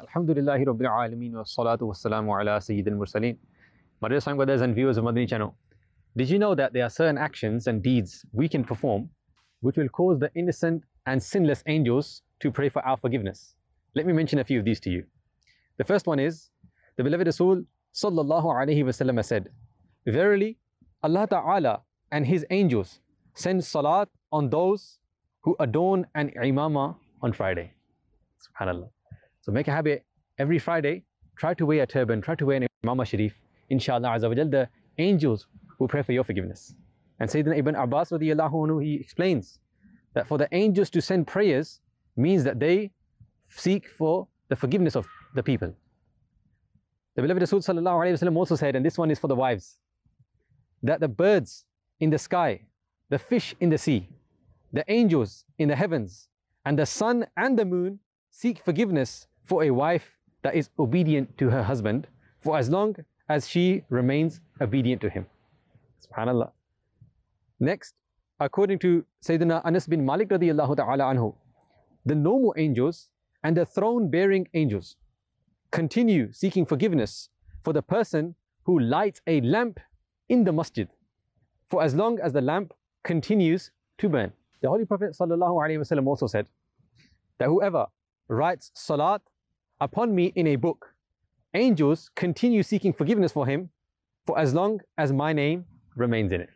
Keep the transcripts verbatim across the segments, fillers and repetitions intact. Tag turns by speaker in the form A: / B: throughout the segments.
A: Alhamdulillahi Rabbil Alameen wa salatu wa salamu ala Sayyidil Mursaleen. My dear Islamic brothers and viewers of Madani channel, did you know that there are certain actions and deeds we can perform which will cause the innocent and sinless angels to pray for our forgiveness? Let me mention a few of these to you. The first one is, the beloved Rasul sallallahu alayhi wa sallam said, verily Allah Ta'ala and His angels send salat on those who adorn an imama on Friday. SubhanAllah. So make a habit every Friday, try to wear a turban, try to wear an imama sharif. Inshallah Azza wa Jal, the angels will pray for your forgiveness. And Sayyidina Ibn Abbas radiyallahu anhu, he explains that for the angels to send prayers means that they seek for the forgiveness of the people. The beloved Rasul sallallahu alayhi wa sallam also said, and this one is for the wives, that the birds in the sky, the fish in the sea, the angels in the heavens, and the sun and the moon seek forgiveness for a wife that is obedient to her husband for as long as she remains obedient to him. SubhanAllah. Next, according to Sayyidina Anas bin Malik radiyallahu ta'ala anhu, the normal angels and the throne-bearing angels continue seeking forgiveness for the person who lights a lamp in the masjid for as long as the lamp continues to burn. The Holy Prophet sallallahu alaihi wasallam also said that whoever writes salat upon me in a book, angels continue seeking forgiveness for him for as long as my name remains in it.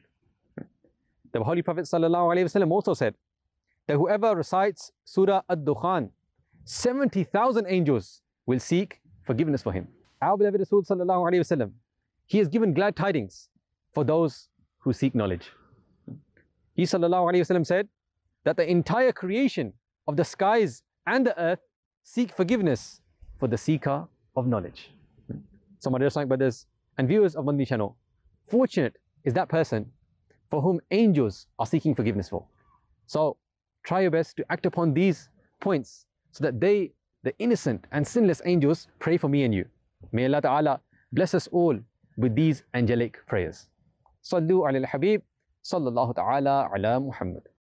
A: The Holy Prophet sallallahu alaihi wasallam also said that whoever recites Surah Ad-Dukhan, seventy thousand angels will seek forgiveness for him. Our beloved Rasul sallallahu alaihi wasallam, he has given glad tidings for those who seek knowledge. He sallallahu alaihi wasallam said that the entire creation of the skies and the earth seek forgiveness for the seeker of knowledge. So my dear Islamic brothers and viewers of Madani channel, fortunate is that person for whom angels are seeking forgiveness for. So try your best to act upon these points so that they, the innocent and sinless angels, pray for me and you. May Allah Ta'ala bless us all with these angelic prayers. Sallu ala al-Habib, sallallahu ta'ala ala Muhammad.